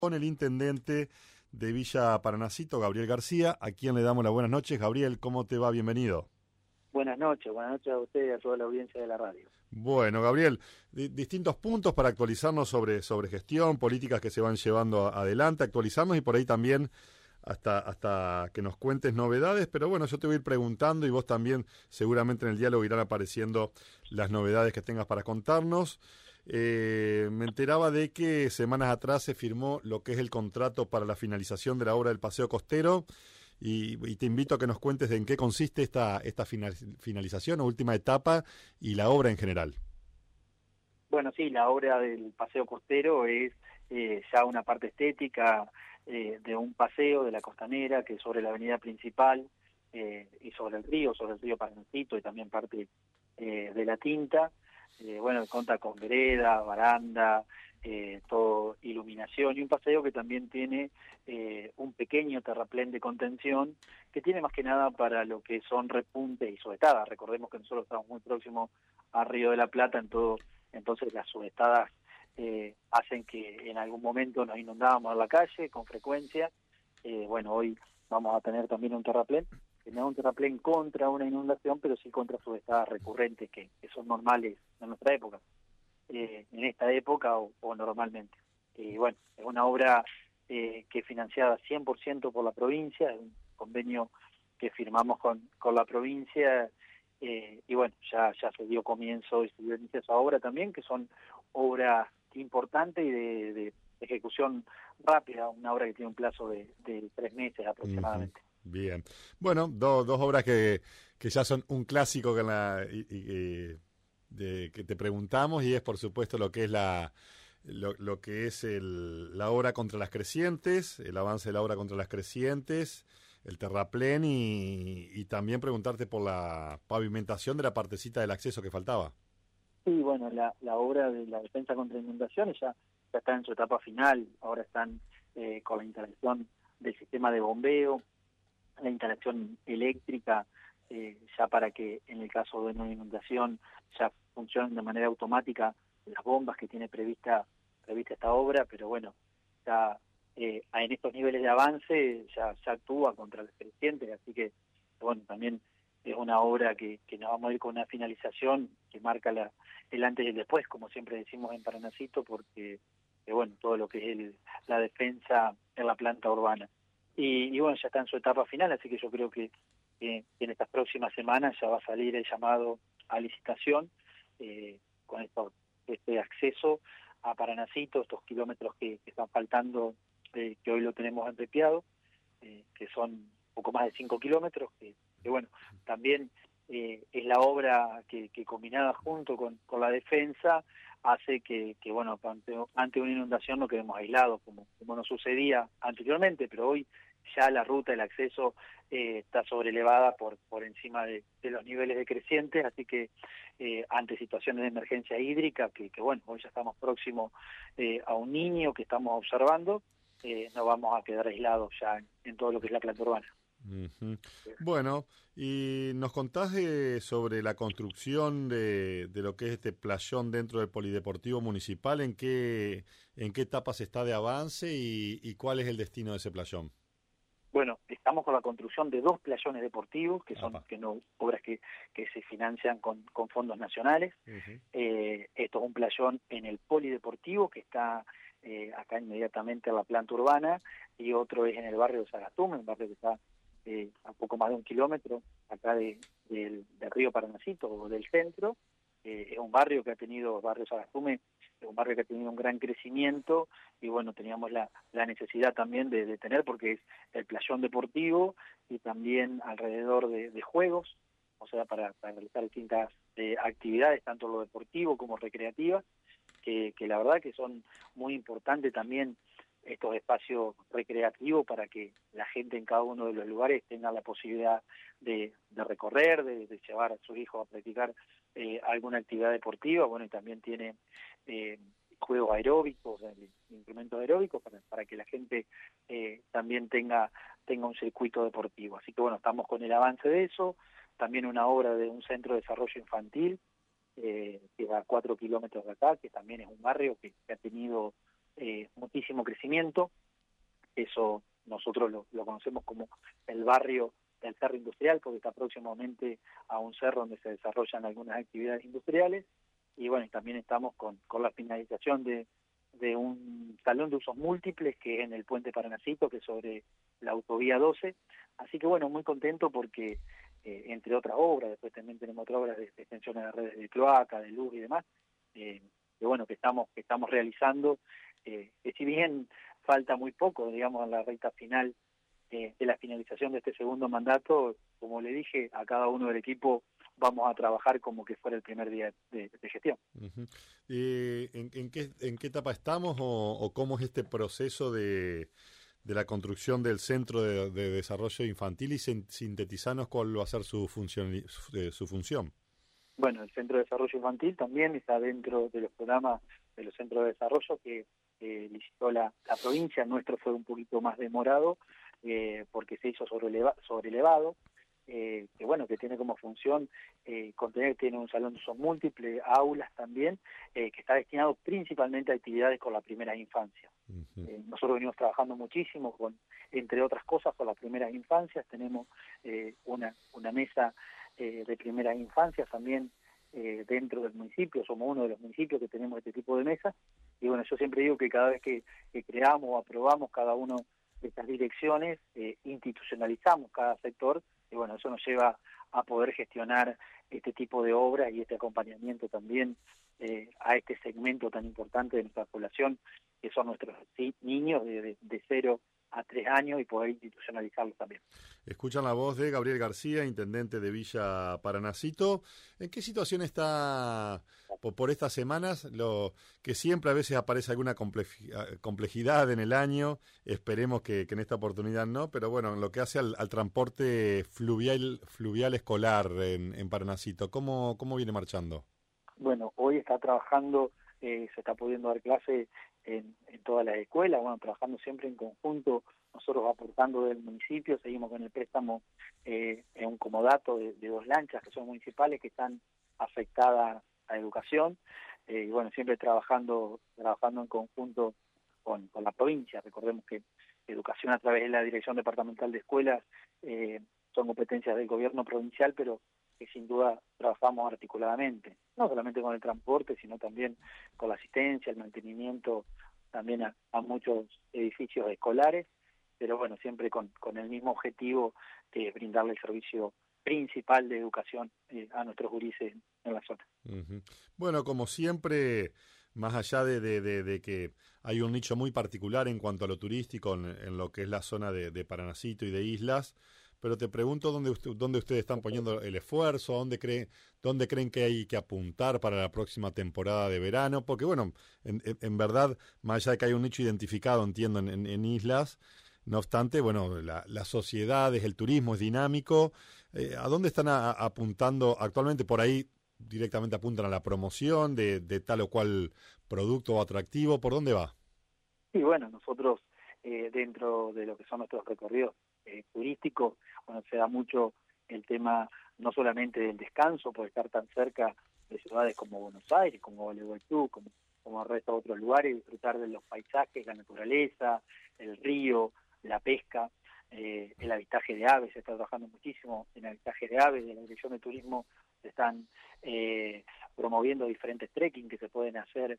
Con el intendente de Villa Paranacito, Gabriel García, a quien le damos las buenas noches. Gabriel, ¿cómo te va? Bienvenido. Buenas noches a usted y a toda la audiencia de la radio. Bueno, Gabriel, distintos puntos para actualizarnos sobre gestión, políticas que se van llevando adelante, actualizarnos y por ahí también hasta que nos cuentes novedades, pero bueno, yo te voy a ir preguntando y vos también seguramente en el diálogo irán apareciendo las novedades que tengas para contarnos. Me enteraba de que semanas atrás se firmó lo que es el contrato para la finalización de la obra del Paseo Costero y te invito a que nos cuentes de en qué consiste esta finalización o última etapa y la obra en general. Bueno, sí, la obra del Paseo Costero es ya una parte estética de un paseo de la Costanera que es sobre la avenida principal y sobre el río Paranacito y también parte de la Tinta. Bueno, cuenta con vereda, baranda, todo iluminación y un paseo que también tiene un pequeño terraplén de contención que tiene más que nada para lo que son repuntes y subestadas. Recordemos que nosotros estamos muy próximos a Río de la Plata, entonces las subestadas hacen que en algún momento nos inundábamos en la calle con frecuencia. Bueno, hoy vamos a tener también un terraplén, que no es un terraplén contra una inundación, pero sí contra subestadas recurrentes que son normales en nuestra época, en esta época o normalmente. Bueno, es una obra que es financiada 100% por la provincia, es un convenio que firmamos con la provincia, y bueno, ya se dio comienzo y se dio inicio a esa obra también, que son obras importantes y de ejecución rápida, una obra que tiene un plazo de 3 meses aproximadamente. Uh-huh. Bien. Bueno, dos obras que ya son un clásico que te preguntamos y es por supuesto lo que es lo que es la obra contra las crecientes, el avance de la obra contra las crecientes, el terraplén y también preguntarte por la pavimentación de la partecita del acceso que faltaba. Sí, bueno, la obra de la defensa contra inundaciones ya está en su etapa final, ahora están con la instalación del sistema de bombeo, la instalación eléctrica, ya para que en el caso de una inundación ya funcionen de manera automática las bombas que tiene prevista esta obra, pero bueno, ya en estos niveles de avance ya actúa contra las crecientes, así que bueno, también es una obra que nos vamos a ir con una finalización que marca el antes y el después, como siempre decimos en Paranacito, porque bueno, todo lo que es la defensa en la planta urbana. Y bueno, ya está en su etapa final, así que yo creo que en estas próximas semanas ya va a salir el llamado a licitación con este acceso a Paranacito, estos kilómetros que están faltando, que hoy lo tenemos entrepiado, que son poco más de 5 kilómetros, que bueno, también es la obra que combinada junto con la defensa hace que bueno, ante una inundación no quedemos aislados como nos sucedía anteriormente, pero hoy ya la ruta, el acceso está sobrelevada por encima de los niveles decrecientes, así que ante situaciones de emergencia hídrica, que bueno, hoy ya estamos próximos a un niño que estamos observando, no vamos a quedar aislados ya en todo lo que es la planta urbana. Uh-huh. Bueno, y nos contás sobre la construcción de lo que es este playón dentro del Polideportivo Municipal, ¿en qué etapas está de avance y cuál es el destino de ese playón? Bueno, estamos con la construcción de 2 playones deportivos, que son obras que se financian con fondos nacionales. Uh-huh. Esto es un playón en el Polideportivo, que está acá inmediatamente en la planta urbana, y otro es en el barrio de Sagastume, un barrio que está a poco más de 1 kilómetro acá del río Paranacito o del centro. Es un barrio que ha tenido, barrio Sagastume, es un barrio que ha tenido un gran crecimiento y bueno, teníamos la necesidad también de tener, porque es el playón deportivo y también alrededor de juegos, o sea, para realizar distintas actividades, tanto lo deportivo como recreativas, que la verdad que son muy importantes también estos espacios recreativos para que la gente en cada uno de los lugares tenga la posibilidad de recorrer, de llevar a sus hijos a practicar alguna actividad deportiva. Bueno, y también tiene juegos aeróbicos, implementos aeróbicos para que la gente también tenga un circuito deportivo. Así que bueno, estamos con el avance de eso, también una obra de un centro de desarrollo infantil que va a 4 kilómetros de acá, que también es un barrio que ha tenido muchísimo crecimiento. Eso nosotros lo conocemos como el barrio del cerro industrial, porque está próximamente a un cerro donde se desarrollan algunas actividades industriales. Y bueno, también estamos con la finalización de un salón de usos múltiples que es en el puente Paranacito, que es sobre la autovía 12. Así que bueno, muy contento porque entre otras obras, después también tenemos otras obras de extensiones de redes de cloaca, de luz y demás, que bueno, que estamos realizando, que si bien falta muy poco, digamos, en la recta final de la finalización de este segundo mandato, como le dije, a cada uno del equipo vamos a trabajar como que fuera el primer día de gestión. Uh-huh. ¿En qué etapa estamos o cómo es este proceso de la construcción del Centro de Desarrollo Infantil y sintetizanos cuál va a ser su función? Bueno, el Centro de Desarrollo Infantil también está dentro de los programas de los centros de desarrollo que licitó la provincia. Nuestro fue un poquito más demorado porque se hizo sobrelevado, que bueno, que tiene como función tiene un salón de usos múltiples, aulas también, que está destinado principalmente a actividades con la primera infancia. Uh-huh. Nosotros venimos trabajando muchísimo entre otras cosas, con las primeras infancias. Tenemos una mesa de primeras infancias también dentro del municipio. Somos uno de los municipios que tenemos este tipo de mesas. Y bueno, yo siempre digo que cada vez que creamos o aprobamos cada uno de estas direcciones, institucionalizamos cada sector, y bueno, eso nos lleva a poder gestionar este tipo de obras y este acompañamiento también a este segmento tan importante de nuestra población, que son nuestros niños de 0 a 3 años, y poder institucionalizarlos también. Escuchan la voz de Gabriel García, intendente de Villa Paranacito. ¿En qué situación está por estas semanas? Que siempre a veces aparece alguna complejidad en el año, esperemos que en esta oportunidad no, pero bueno, en lo que hace al transporte fluvial escolar en Paranacito, ¿cómo viene marchando? Bueno, hoy está trabajando, se está pudiendo dar clase en todas las escuelas, bueno, trabajando siempre en conjunto, nosotros aportando del municipio, seguimos con el préstamo en un comodato de 2 lanchas que son municipales, que están afectadas a educación, y bueno, siempre trabajando en conjunto con la provincia. Recordemos que educación a través de la Dirección Departamental de Escuelas son competencias del gobierno provincial, pero que sin duda trabajamos articuladamente, no solamente con el transporte, sino también con la asistencia, el mantenimiento también a muchos edificios escolares, pero bueno, siempre con el mismo objetivo, que es brindarle el servicio principal de educación a nuestros gurises en la zona. Uh-huh. Bueno, como siempre, más allá de que hay un nicho muy particular en cuanto a lo turístico en lo que es la zona de Paranacito y de Islas, pero te pregunto dónde ustedes están poniendo el esfuerzo, dónde creen que hay que apuntar para la próxima temporada de verano, porque bueno, en verdad, más allá de que hay un nicho identificado, entiendo, en Islas, no obstante, bueno, las sociedades, el turismo es dinámico. ¿A dónde están apuntando actualmente? Por ahí directamente apuntan a la promoción de tal o cual producto o atractivo. ¿Por dónde va? Sí, bueno, nosotros dentro de lo que son nuestros recorridos turísticos, bueno, se da mucho el tema no solamente del descanso, por estar tan cerca de ciudades como Buenos Aires, como Gualeguaychú, como el resto de otros lugares, disfrutar de los paisajes, la naturaleza, el río, la pesca, el avistaje de aves. Se está trabajando muchísimo en avistaje de aves. De la Dirección de Turismo se están promoviendo diferentes trekking que se pueden hacer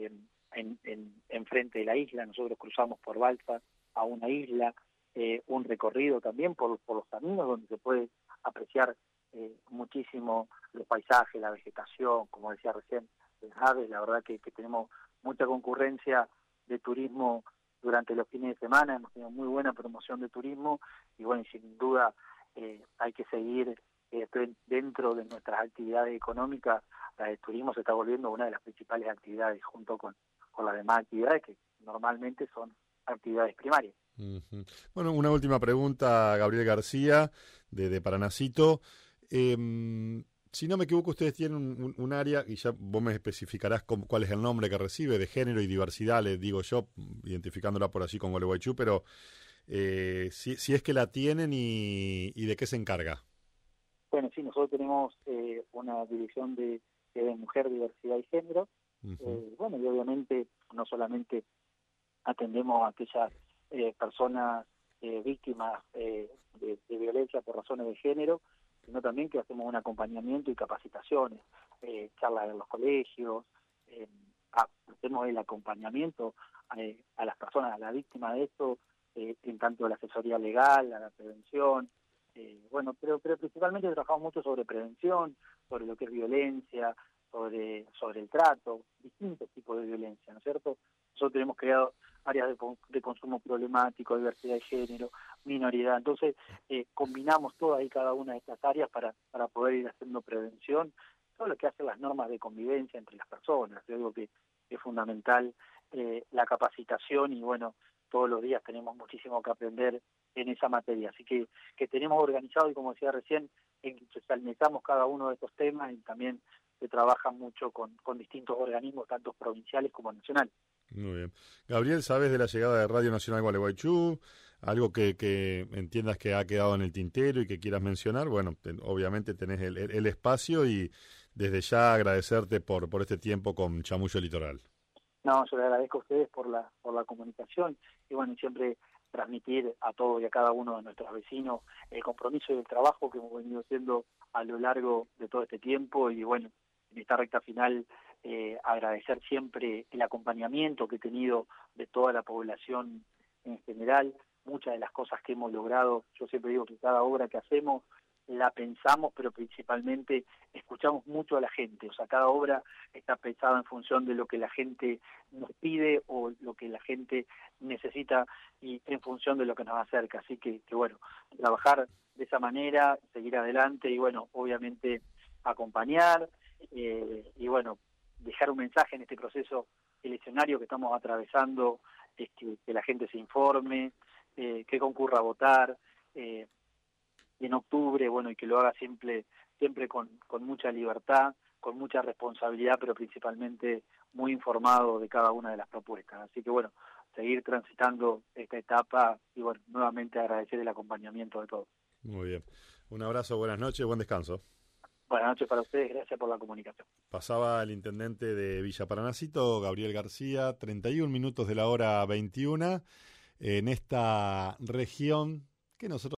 en frente de la isla. Nosotros cruzamos por balsa a una isla, un recorrido también por los caminos donde se puede apreciar muchísimo los paisajes, la vegetación, como decía recién, las aves. La verdad que tenemos mucha concurrencia de turismo durante los fines de semana, hemos tenido muy buena promoción de turismo, y bueno, sin duda hay que seguir dentro de nuestras actividades económicas. La de turismo se está volviendo una de las principales actividades, junto con las demás actividades que normalmente son actividades primarias. Uh-huh. Bueno, una última pregunta, Gabriel García, de Paranacito. Si no me equivoco, ustedes tienen un área, y ya vos me especificarás cuál es el nombre que recibe, de género y diversidad, les digo yo, identificándola por allí con Gualeguaychú, pero si es que la tienen y de qué se encarga. Bueno, sí, nosotros tenemos una dirección de mujer, diversidad y género. Uh-huh. Bueno, y obviamente no solamente atendemos a aquellas personas víctimas de violencia por razones de género, sino también que hacemos un acompañamiento y capacitaciones, charlas en los colegios, hacemos el acompañamiento a las personas, a la víctima de esto, en tanto la asesoría legal, a la prevención, pero principalmente trabajamos mucho sobre prevención, sobre lo que es violencia, sobre el trato, distintos tipos de violencia, ¿no es cierto? Nosotros tenemos creado áreas de consumo problemático, diversidad de género, minoridad, entonces combinamos todas y cada una de estas áreas para poder ir haciendo prevención, todo lo que hacen las normas de convivencia entre las personas. Yo digo que es fundamental la capacitación y todos los días tenemos muchísimo que aprender en esa materia, así que tenemos organizado y como decía recién, especializamos cada uno de estos temas y también se trabaja mucho con distintos organismos, tanto provinciales como nacionales. Muy bien. Gabriel, ¿sabes de la llegada de Radio Nacional Gualeguaychú? Algo que entiendas que ha quedado en el tintero y que quieras mencionar. Bueno, obviamente tenés el espacio y desde ya agradecerte por este tiempo con Chamullo Litoral. No, yo le agradezco a ustedes por la comunicación y siempre transmitir a todos y a cada uno de nuestros vecinos el compromiso y el trabajo que hemos venido haciendo a lo largo de todo este tiempo y en esta recta final agradecer siempre el acompañamiento que he tenido de toda la población en general. Muchas de las cosas que hemos logrado, yo siempre digo que cada obra que hacemos la pensamos, pero principalmente escuchamos mucho a la gente, o sea, cada obra está pensada en función de lo que la gente nos pide o lo que la gente necesita y en función de lo que nos acerca, así que trabajar de esa manera, seguir adelante y obviamente acompañar y dejar un mensaje en este proceso eleccionario que estamos atravesando, que la gente se informe, que concurra a votar, en octubre, y que lo haga siempre con mucha libertad, con mucha responsabilidad, pero principalmente muy informado de cada una de las propuestas. Así que seguir transitando esta etapa y nuevamente agradecer el acompañamiento de todos. Muy bien. Un abrazo, buenas noches, buen descanso. Buenas noches para ustedes, gracias por la comunicación. Pasaba el intendente de Villa Paranacito, Gabriel García, 31 minutos de la hora 21, en esta región que nosotros